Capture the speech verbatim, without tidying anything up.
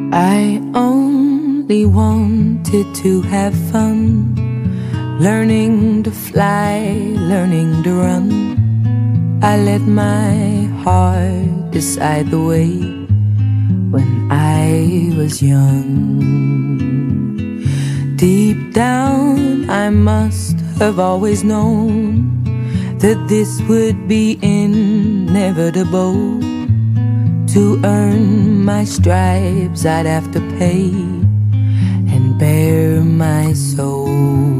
I only wanted to have fun, learning to fly, learning to run. I let my heart decide the way when I was young. Deep down I must have always known that this would be inevitable. To earn my stripes I'd have to pay and bare my soul.